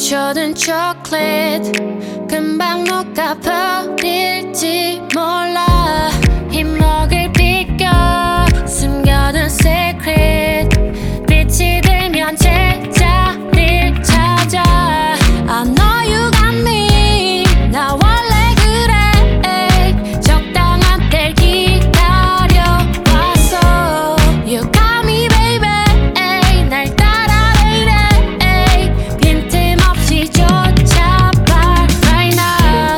묻혀둔 초콜릿 금방 녹아버릴지 몰라. 힘먹을 비껴 숨겨둔 secret 빛이 들면 제자리를 찾아. I know you got me. 나 원래 그래. 적당한 때를 기다려왔어. You got me baby. 날 따라 baby. 빈틈없이 쫓아봐 right now.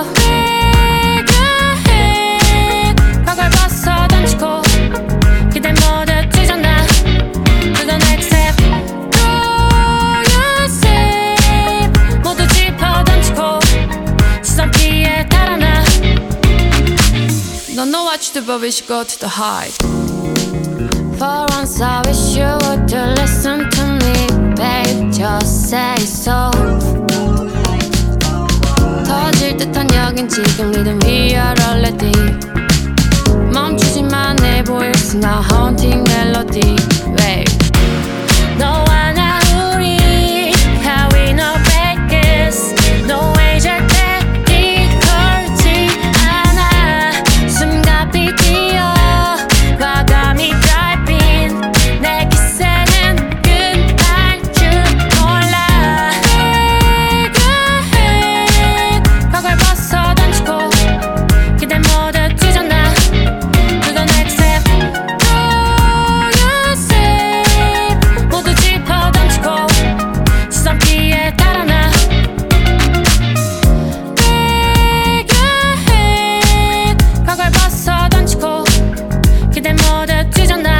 Regret 벽을 벗어 던지고 그댄 모두 뒤졌나. To the next step. Throw yourself 모두 짚어 던지고 시선 피해 달아나. Don't know what you do but we should go to the height. For once I wish you would listen to me, babe. Just say so. 터질 듯한 여긴 지금 리듬 위에 rolling. 멈추지만 해 보일 수나 haunting melody, babe. 너와 나 우리 how we no breakers. No way 절대 뒤걸지 않아. 숨가피 뛰어 과감히 driving. 내 기세는 끝날 줄 몰라. Regret 벽을 벗어 던지고 그댄 모두 뒤졌나. To the next step. Throw yourself 모두 짚어 던지고 시선 피해 달아나. Regret 벽을 벗어 던지고 그댄 모두 뒤졌나.